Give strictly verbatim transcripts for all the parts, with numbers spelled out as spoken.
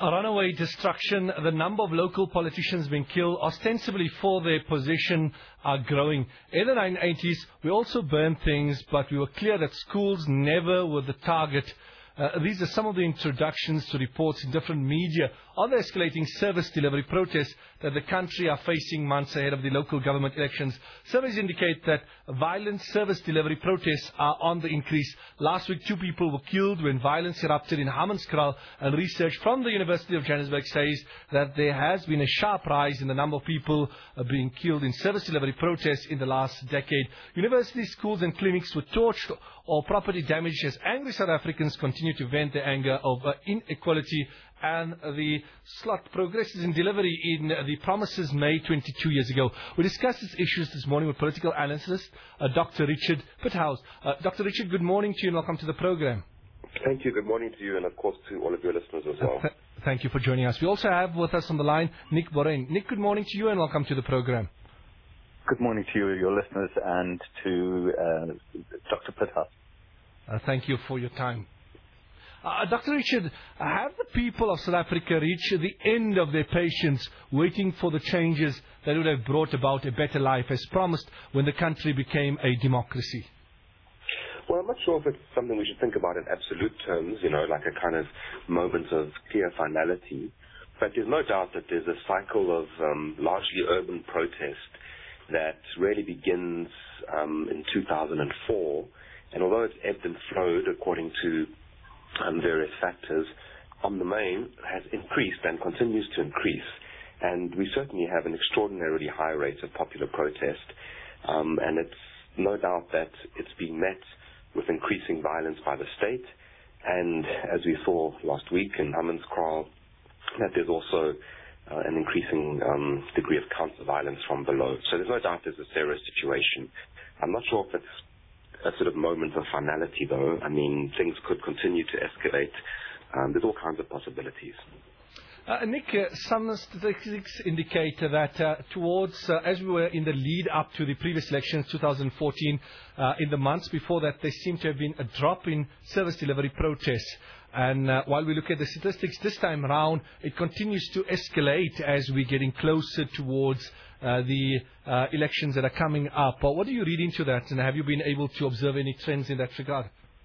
A runaway destruction. The number of local politicians being killed, ostensibly for their position, are growing. In the nineteen eighties, we also burned things, but we were clear that schools never were the target. Uh, these are some of the introductions to reports in different media on the escalating service delivery protests that the country are facing months ahead of the local government elections. Surveys indicate that violent service delivery protests are on the increase. Last week, two people were killed when violence erupted in Hammanskraal, and research from the University of Johannesburg says that there has been a sharp rise in the number of people uh, being killed in service delivery protests in the last decade. University schools and clinics were torched or property damaged as angry South Africans continue to vent their anger over inequality and the slot progresses in delivery in the promises made twenty-two years ago. We discussed these issues this morning with political analyst uh, Doctor Richard Pithouse. Uh, Doctor Richard, good morning to you and welcome to the program. Thank you. Good morning to you and, of course, to all of your listeners as well. Uh, th- thank you for joining us. We also have with us on the line Nick Borrell. Nick, good morning to you and welcome to the program. Good morning to you, your listeners, and to uh, Doctor Pithouse. Uh, thank you for your time. Uh, Doctor Richard, have the people of South Africa reached the end of their patience waiting for the changes that would have brought about a better life as promised when the country became a democracy? Well, I'm not sure if it's something we should think about in absolute terms, you know, like a kind of moment of clear finality. But there's no doubt that there's a cycle of um, largely urban protest that really begins um, in two thousand four. And although it's ebbed and flowed according to um, various factors, on the main has increased and continues to increase. And we certainly have an extraordinarily high rate of popular protest. Um, and it's no doubt that it's being met with increasing violence by the state. And as we saw last week in Hammanskraal, that there's also uh, an increasing um, degree of counter-violence from below. So there's no doubt there's a serious situation. I'm not sure if it's a sort of moment of finality, though. I mean, things could continue to escalate. Um, there's all kinds of possibilities. Uh, Nick, uh, some statistics indicate that uh, towards, uh, as we were in the lead up to the previous elections, two thousand fourteen, uh, in the months before that, there seemed to have been a drop in service delivery protests. And uh, while we look at the statistics this time around, it continues to escalate as we're getting closer towards uh, the uh, elections that are coming up. But what do you read into that, and have you been able to observe any trends in that regard?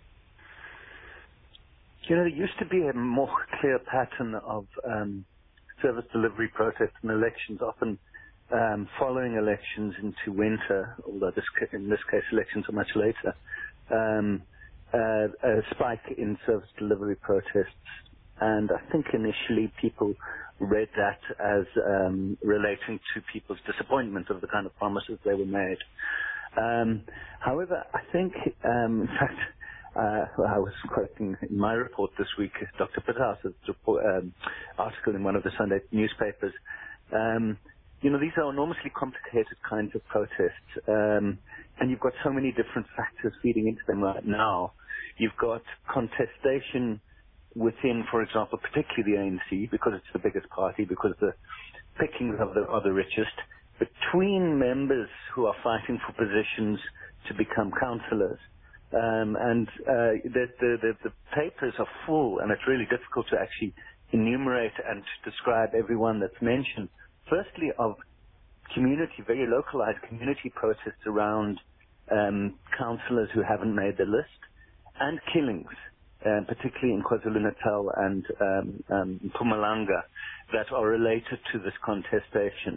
You know, there used to be a more clear pattern of um, service delivery protests and elections, often um, following elections into winter, although this, in this case elections are much later. Um, Uh, a spike in service delivery protests, and I think initially people read that as um, relating to people's disappointment of the kind of promises they were made. Um, however, I think, um, in fact, uh, I was quoting in my report this week Doctor Pithouse's um, article in one of the Sunday newspapers. Um, You know, these are enormously complicated kinds of protests, um, and you've got so many different factors feeding into them right now. You've got contestation within, for example, particularly the A N C, because it's the biggest party, because the pickings of the, are the richest, between members who are fighting for positions to become councillors. Um, and uh, the, the, the, the papers are full, and it's really difficult to actually enumerate and to describe everyone that's mentioned. Firstly, of community, very localized community protests around um, councillors who haven't made the list, and killings, uh, particularly in KwaZulu-Natal and um, um, Mpumalanga, that are related to this contestation.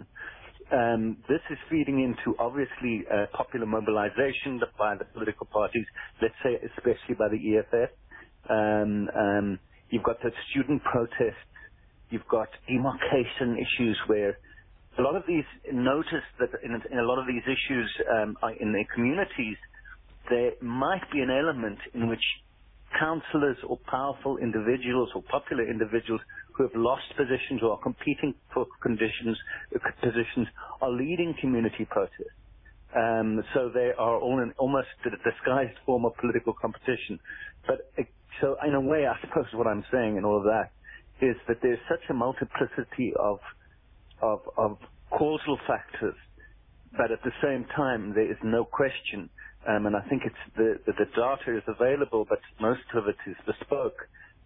Um, this is feeding into, obviously, uh, popular mobilization by the political parties, let's say especially by the E F F. Um, um, you've got the student protests. You've got demarcation issues where a lot of these notice that in, in a lot of these issues um, are in their communities, there might be an element in which councillors or powerful individuals or popular individuals who have lost positions or are competing for conditions, positions are leading community protests. Um, so they are all in almost a disguised form of political competition. But uh, so in a way, I suppose what I'm saying in all of that is that there's such a multiplicity of, of, of causal factors, but at the same time, there is no question, um, and I think it's the, the, the data is available, but most of it is bespoke,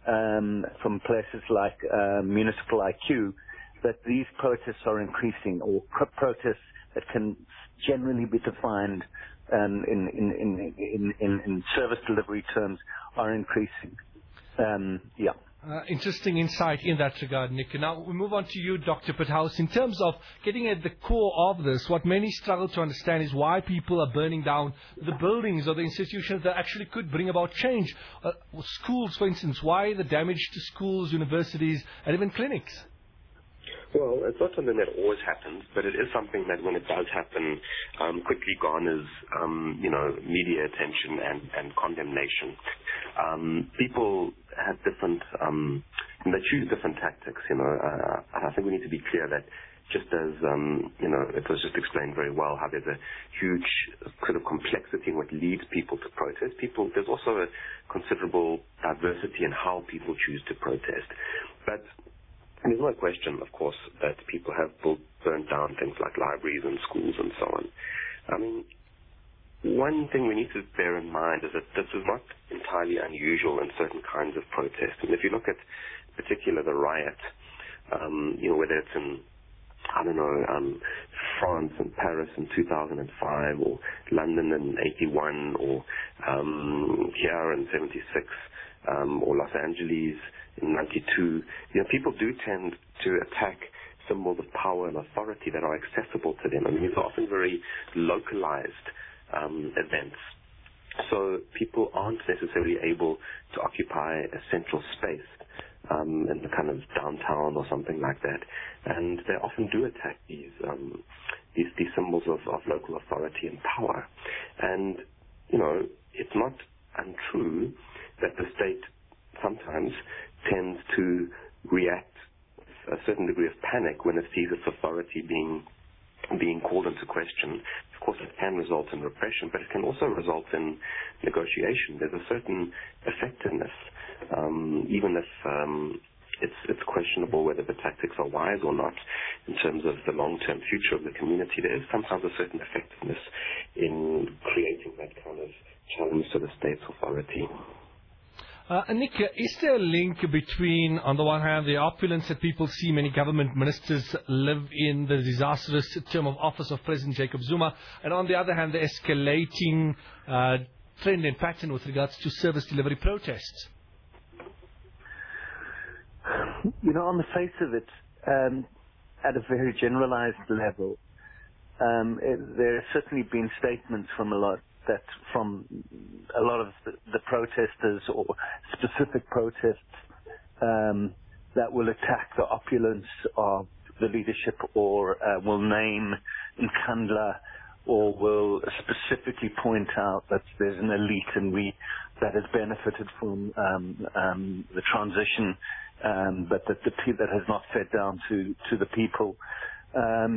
um, from places like uh, Municipal I Q, that these protests are increasing, or pro- protests that can generally be defined um, in, in, in, in, in, in service delivery terms are increasing. Um, yeah. Uh, interesting insight in that regard, Nick. Now we move on to you, Doctor Pithouse. In terms of getting at the core of this, what many struggle to understand is why people are burning down the buildings or the institutions that actually could bring about change. Uh, schools, for instance, why the damage to schools, universities, and even clinics? Well, it's not something that always happens, but it is something that when it does happen, um, quickly garners, um, you know, media attention and, and condemnation. Um, people have different, um, they choose different tactics, you know. Uh, and I think we need to be clear that just as, um, you know, it was just explained very well how there's a huge sort of complexity in what leads people to protest. People, there's also a considerable diversity in how people choose to protest. But there's no question, of course, that people have built, burnt down things like libraries and schools and so on. I mean, one thing we need to bear in mind is that this is not entirely unusual in certain kinds of protest. And if you look at, in particular, the riot, um, you know, whether it's in, I don't know, um, France and Paris in two thousand five, or London in eighty-one, or um, here in seventy-six, um, or Los Angeles in ninety-two, you know, people do tend to attack symbols of power and authority that are accessible to them. I mean, these are often very localized um, events. So people aren't necessarily able to occupy a central space um, in the kind of downtown or something like that. And they often do attack these um, these, these symbols of, of local authority and power. And, you know, it's not untrue that the state sometimes tends to react with a certain degree of panic when it sees its authority being being called into question. Of course, it can result in repression, but it can also result in negotiation. There's a certain effectiveness, um, even if um, it's, it's questionable whether the tactics are wise or not in terms of the long-term future of the community. There is sometimes a certain effectiveness in creating that kind of challenge to the state's authority. Uh, Nick, is there a link between, on the one hand, the opulence that people see many government ministers live in, the disastrous term of office of President Jacob Zuma, and on the other hand, the escalating uh, trend and pattern with regards to service delivery protests? You know, on the face of it, um, at a very generalized level, um, it, there have certainly been statements from a lot that from a lot of the, the protesters or specific protests um, that will attack the opulence of the leadership, or uh, will name Nkandla, or will specifically point out that there's an elite and we that has benefited from um, um, the transition, um, but that the that has not fed down to to the people. Um,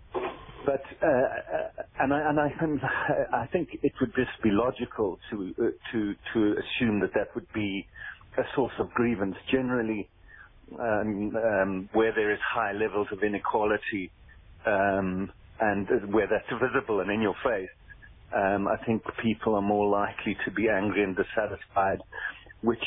But uh, and I and I think I think it would just be logical to uh, to to assume that that would be a source of grievance. Generally, um, um, where there is high levels of inequality, um, and where that's visible and in your face, um, I think people are more likely to be angry and dissatisfied, which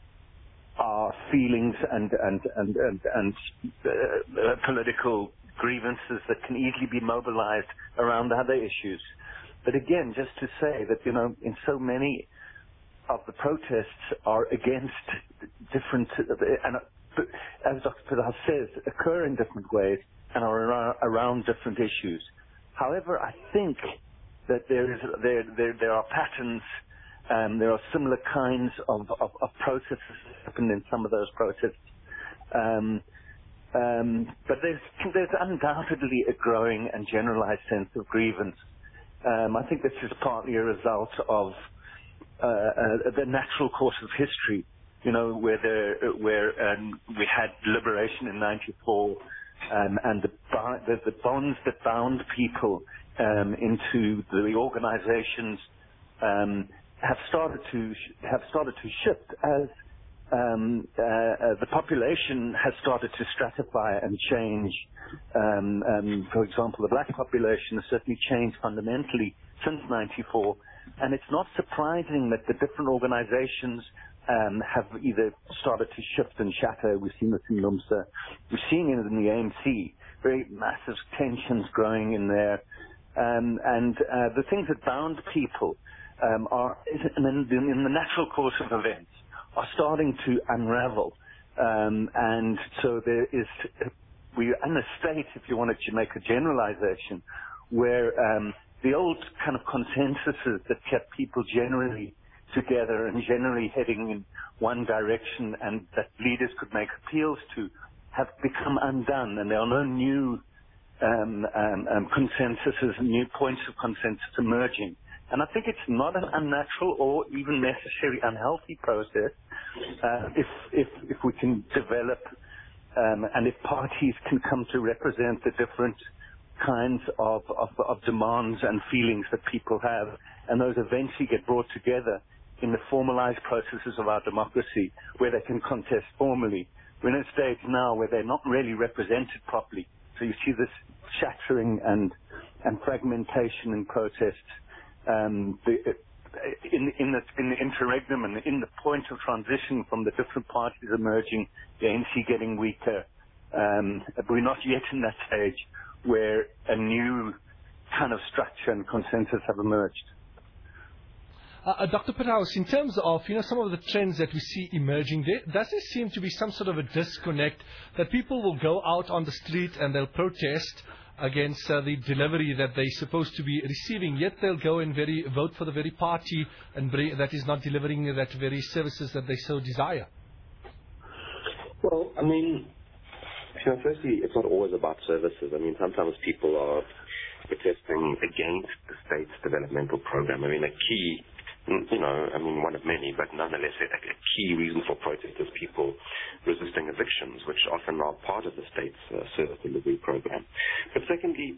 are feelings and and and and, and uh, political grievances that can easily be mobilized around other issues. But again, just to say that, you know, in so many of the protests are against different, and as Doctor Pithouse says, occur in different ways and are around, around different issues. However, I think that there is there there, there are patterns, um, there are similar kinds of, of, of processes that happen in some of those protests. Um, Um, but there's, there's undoubtedly a growing and generalized sense of grievance. Um, I think this is partly a result of uh, uh, the natural course of history, you know, where, there, where um, we had liberation in ninety-four, um, and the, the, the bonds that bound people um, into the organizations um, have started to have started to shift as Um, uh, uh, the population has started to stratify and change. Um, um, for example, the black population has certainly changed fundamentally since ninety-four, and it's not surprising that the different organizations um, have either started to shift and shatter. We've seen this in NUMSA. We're seeing it in the A N C, very massive tensions growing in there. Um, and uh, the things that bound people um, are, in, in the natural course of events, are starting to unravel. Um, and so there is, we're in a state, if you wanted to make a generalization, where um, the old kind of consensuses that kept people generally together and generally heading in one direction and that leaders could make appeals to have become undone, and there are no new um, um, um, consensuses, new points of consensus emerging. And I think it's not an unnatural or even necessary unhealthy process uh, if, if, if we can develop um, and if parties can come to represent the different kinds of, of, of demands and feelings that people have, and those eventually get brought together in the formalized processes of our democracy where they can contest formally. We're in a stage now where they're not really represented properly. So you see this shattering and, and fragmentation in protests. Um, the, in, in, the, in the interregnum and in the point of transition from the different parties emerging, the A N C getting weaker. Um, we're not yet in that stage where a new kind of structure and consensus have emerged. Uh, uh, Doctor Pitthouse, in terms of you know some of the trends that we see emerging, there does there seem to be some sort of a disconnect that people will go out on the street and they'll protest against uh, the delivery that they're supposed to be receiving, yet they'll go and very vote for the very party and bring, that is not delivering that very services that they so desire? Well, I mean, you know, firstly, it's not always about services. I mean, sometimes people are protesting against the state's developmental program. I mean, a key, you know, I mean, one of many, but nonetheless, a, a key reason for protest is people resisting evictions, which often are part of the state's uh, service delivery program. But secondly,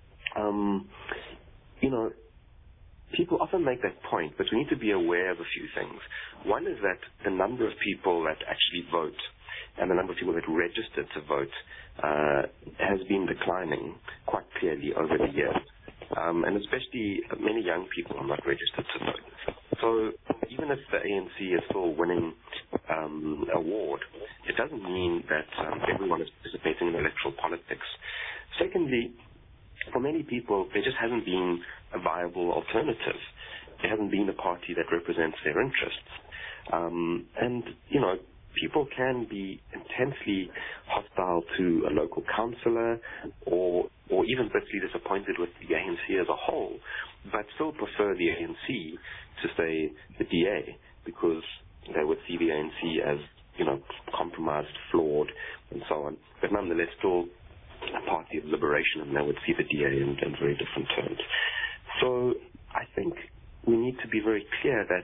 um, you know, people often make that point, but we need to be aware of a few things. One is that the number of people that actually vote and the number of people that registered to vote uh, has been declining quite clearly over the years. Um, and especially many young people are not registered to vote. So even if the A N C is still winning um, award, it doesn't mean that um, everyone is participating in electoral politics. Secondly, for many people, there just hasn't been a viable alternative. There hasn't been a party that represents their interests. Um, and, you know, people can be intensely hostile to a local councillor or or even bitterly disappointed with the A N C as a whole, but still prefer the A N C to, say, the D A, because they would see the A N C as, you know, compromised, flawed, and so on. But nonetheless, still a party of liberation, and they would see the D A in, in very different terms. So I think we need to be very clear that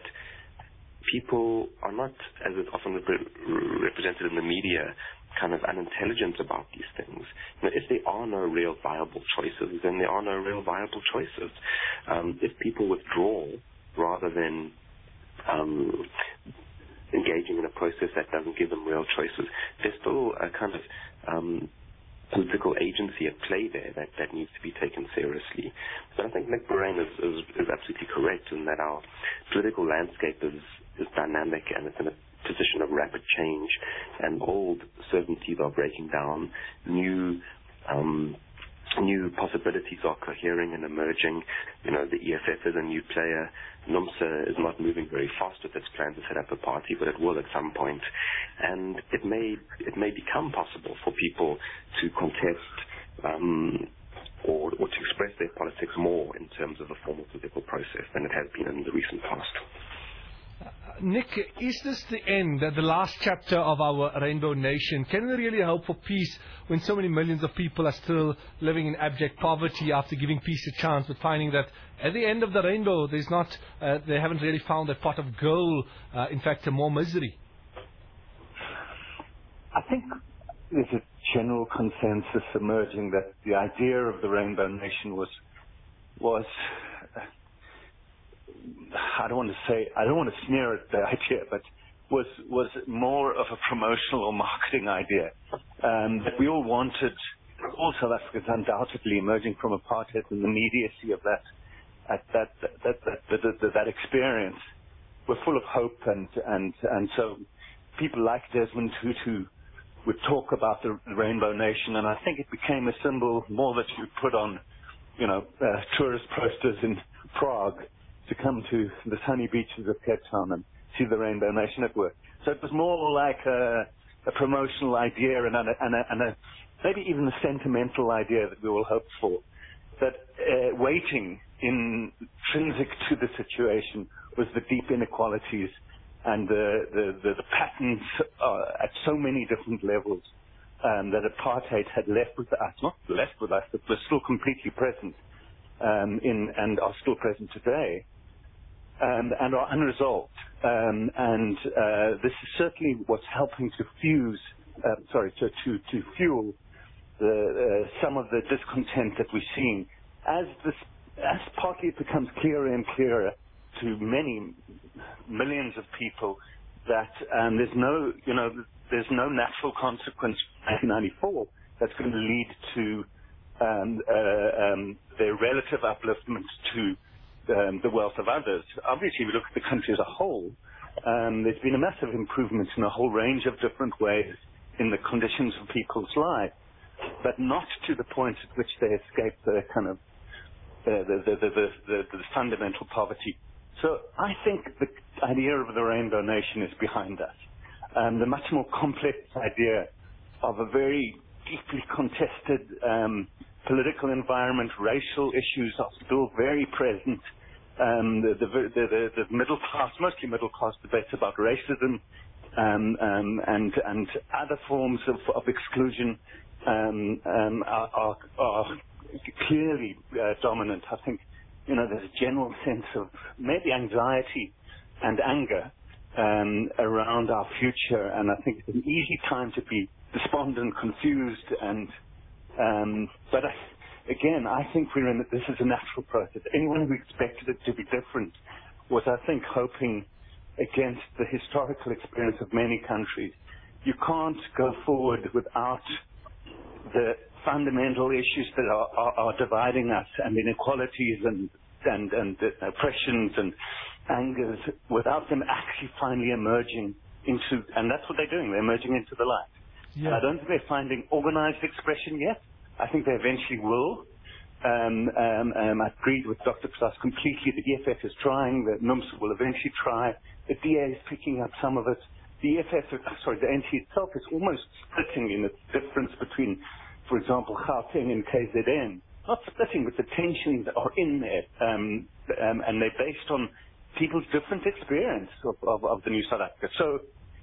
people are not, as is often represented in the media, kind of unintelligent about these things. You know, if there are no real viable choices, then there are no real viable choices. Um, if people withdraw rather than um, engaging in a process that doesn't give them real choices, there's still a kind of um, political agency at play there that, that needs to be taken seriously. So I think Nick Boraine is, is, is absolutely correct in that our political landscape is, is dynamic and it's in a position of rapid change, and old certainties are breaking down. New um, new possibilities are cohering and emerging. You know, the E F F is a new player. NUMSA is not moving very fast with its plan to set up a party, but it will at some point. And it may it may become possible for people to contest um, or, or to express their politics more in terms of a formal political process than it has been in the recent past. Uh, Nick, is this the end, uh, the last chapter of our Rainbow Nation? Can we really hope for peace when so many millions of people are still living in abject poverty after giving peace a chance, but finding that at the end of the rainbow, there's not, uh, they haven't really found that pot of gold, uh, in fact, more misery? I think there's a general consensus emerging that the idea of the Rainbow Nation was, was I don't want to say, I don't want to sneer at the idea, but was was more of a promotional or marketing idea um, that we all wanted. All South Africans undoubtedly emerging from apartheid and the immediacy of that, at that that that, that, that, that, that experience, were full of hope, and and and so people like Desmond Tutu would talk about the Rainbow Nation, and I think it became a symbol more that you put on, you know, uh, tourist posters in Prague to come to the sunny beaches of Cape Town and see the Rainbow Nation at work. So it was more like a, a promotional idea and a, and, a, and a maybe even a sentimental idea that we all hoped for. But uh, waiting intrinsic to the situation was the deep inequalities and the, the, the, the patterns uh, at so many different levels um, that apartheid had left with us, not left with us, but were still completely present um, in and are still present today. Um, and are unresolved. Um, and uh, this is certainly what's helping to fuse, uh, sorry, to, to, to fuel the, uh, some of the discontent that we're seeing as this, as partly it becomes clearer and clearer to many millions of people that um, there's no, you know, there's no natural consequence from nineteen ninety-four that's going to lead to um, uh, um, their relative upliftment to Um, the wealth of others. Obviously, if we look at the country as a whole, um, there's been a massive improvement in a whole range of different ways in the conditions of people's lives, but not to the point at which they escape the kind of uh, the, the, the, the, the, the fundamental poverty. So I think the idea of the Rainbow Nation is behind us. Um, the much more complex idea of a very deeply contested um, political environment, racial issues are still very present. Um, the, the, the, the, the middle class, mostly middle class debates about racism um, um, and, and other forms of, of exclusion um, um, are, are, are clearly uh, dominant. I think, you know, there's a general sense of maybe anxiety and anger um, around our future, and I think it's an easy time to be despondent, confused, and Um, but I, again, I think we're in, this is a natural process. Anyone who expected it to be different was, I think, hoping against the historical experience of many countries. You can't go forward without the fundamental issues that are, are, are dividing us and inequalities and, and, and oppressions and angers, without them actually finally emerging into, and that's what they're doing, they're emerging into the light. Yeah. And I don't think they're finding organized expression yet. I think they eventually will. Um, um, um, I agreed with Doctor Psass completely. The E F F is trying. The NUMSA will eventually try. The D A is picking up some of it. The E F F, sorry, the N T itself is almost splitting in its difference between, for example, Gauteng and K Z N. Not splitting, but the tensions are in there. Um, um, and they're based on people's different experience of, of, of the new South Africa. So,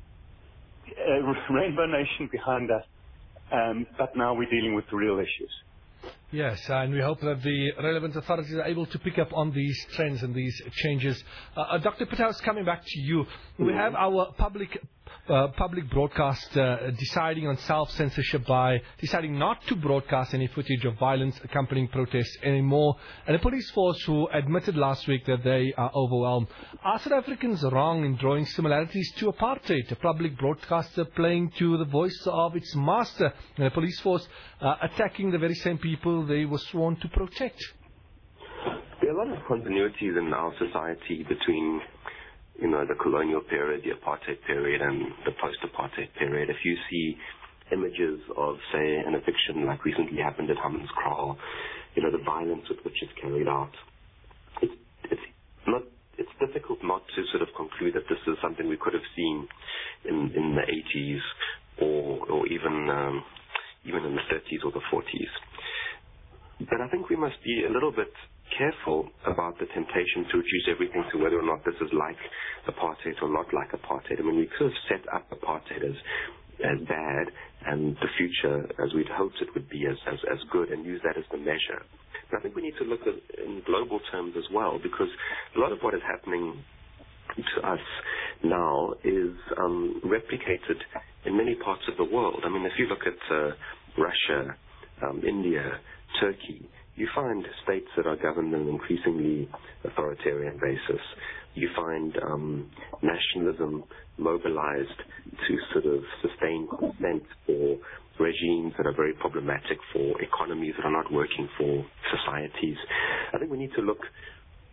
Uh, Rainbow Nation behind us, um, but now we're dealing with the real issues. Yes, and we hope that the relevant authorities are able to pick up on these trends and these changes. Uh, uh, Doctor Patel, coming back to you, we mm-hmm. have our public uh, public broadcast uh, deciding on self-censorship by deciding not to broadcast any footage of violence accompanying protests anymore, and the police force who admitted last week that they are overwhelmed. Are South Africans wrong in drawing similarities to apartheid, a public broadcaster playing to the voice of its master, and the police force uh, attacking the very same people they were sworn to protect? There are a lot of continuities in our society between, you know, the colonial period, the apartheid period, and the post-apartheid period. If you see images of, say, an eviction like recently happened at Hammanskraal, you know, the violence with which it's carried out, it's, it's not, it's difficult not to sort of conclude that this is something we could have seen in, in the eighties or, or even, um, even in the thirties or the forties. But I think we must be a little bit careful about the temptation to reduce everything to whether or not this is like apartheid or not like apartheid. I mean, we could have set up apartheid as as bad and the future as we'd hoped it would be as, as, as good and use that as the measure. But I think we need to look at in global terms as well, because a lot of what is happening to us now is um, replicated in many parts of the world. I mean, if you look at uh, Russia, um, India, Turkey, you find states that are governed on an increasingly authoritarian basis. You find um, nationalism mobilized to sort of sustain consent for regimes that are very problematic, for economies that are not working for societies. I think we need to look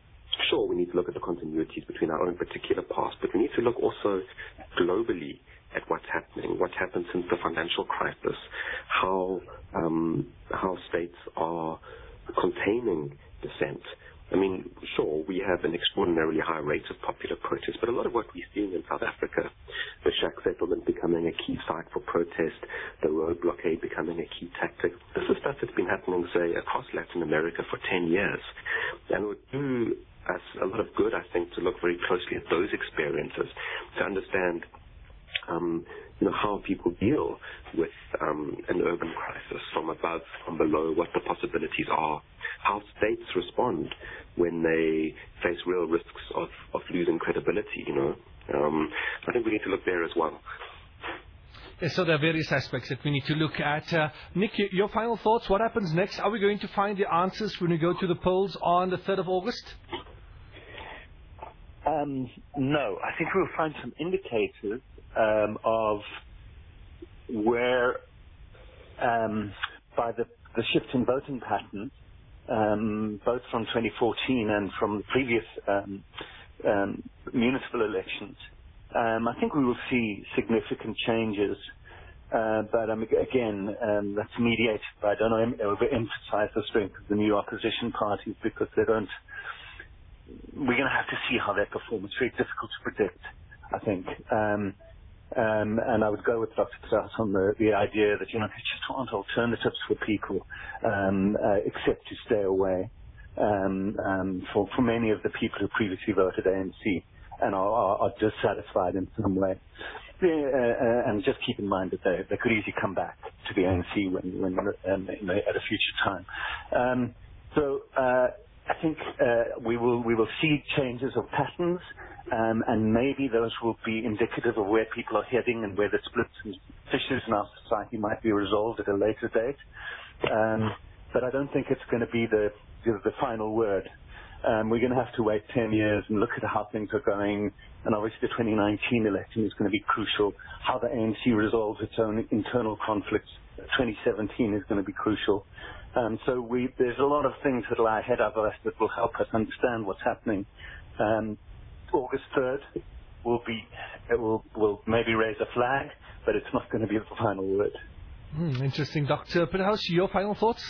sure, we need to look at the continuities between our own particular past, but we need to look also globally at what's happening, what's happened since the financial crisis, how um, how states are containing dissent. I mean, sure, we have an extraordinarily high rate of popular protest, but a lot of what we're seeing in South Africa, the shack settlement becoming a key site for protest, the road blockade becoming a key tactic, this is stuff that's been happening, say, across Latin America for ten years. And it would do us a lot of good, I think, to look very closely at those experiences, to understand Um, you know, how people deal with um, an urban crisis from above, from below, what the possibilities are, how states respond when they face real risks of, of losing credibility, you know. Um, I think we need to look there as well. Yes, so there are various aspects that we need to look at. Uh, Nick, your final thoughts, what happens next? Are we going to find the answers when we go to the polls on the third of August? Um, no, I think we'll find some indicators um, of where, um, by the, the shift in voting patterns, um, both from twenty fourteen and from the previous um, um, municipal elections, um, I think we will see significant changes. Uh, but um, again, um, that's mediated by, I don't know, overemphasize the strength of the new opposition parties because they don't. We're going to have to see how they perform. It's very difficult to predict, I think. Um, um, and I would go with Doctor Pitaus on the, the idea that, you know, there just aren't alternatives for people um, uh, except to stay away um, um, for, for many of the people who previously voted A N C and are, are, are dissatisfied in some way. Yeah, uh, and just keep in mind that they, they could easily come back to the A N C when, when um, you know, at a future time. Um, so, uh, I think uh, we will we will see changes of patterns, um, and maybe those will be indicative of where people are heading and where the splits and fissures in our society might be resolved at a later date. Um, but I don't think it's going to be the the final word. Um, we're going to have to wait ten years and look at how things are going. And obviously the twenty nineteen election is going to be crucial. How the A N C resolves its own internal conflicts. twenty seventeen is going to be crucial. Um, so we, there's a lot of things that lie ahead of us that will help us understand what's happening. Um, August third will be, it will, will maybe raise a flag, but it's not going to be the final word. Hmm, interesting. Doctor Pitaus, your final thoughts?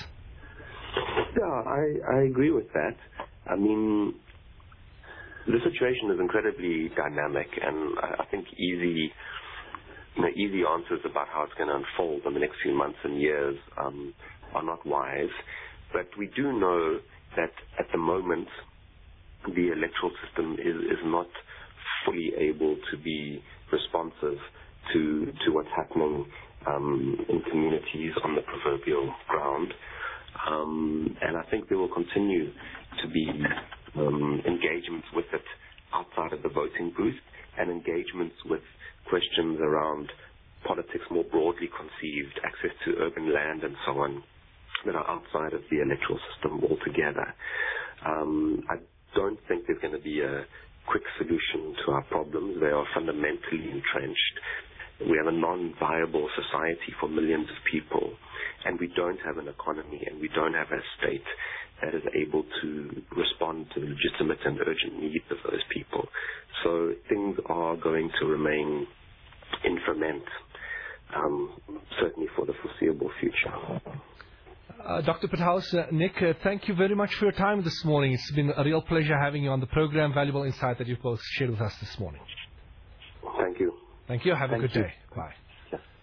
Yeah, I, I agree with that. I mean, the situation is incredibly dynamic, and I, I think easy, you know, easy answers about how it's going to unfold in the next few months and years um, are not wise. But we do know that at the moment, the electoral system is, is not fully able to be responsive to to what's happening um, in communities on the proverbial ground. Um, and I think there will continue to be um, engagements with it outside of the voting booth and engagements with questions around politics more broadly conceived, access to urban land and so on, that are outside of the electoral system altogether. Um, I don't think there's going to be a quick solution to our problems. They are fundamentally entrenched. We have a non-viable society for millions of people, and we don't have an economy, and we don't have a state that is able to respond to the legitimate and urgent needs of those people. So things are going to remain in ferment, um, certainly for the foreseeable future. Uh, Doctor Pitaus, uh, Nick, uh, thank you very much for your time this morning. It's been a real pleasure having you on the program. Valuable insight that you've both shared with us this morning. Thank you. Thank you. Have Thank a good you. day. Bye.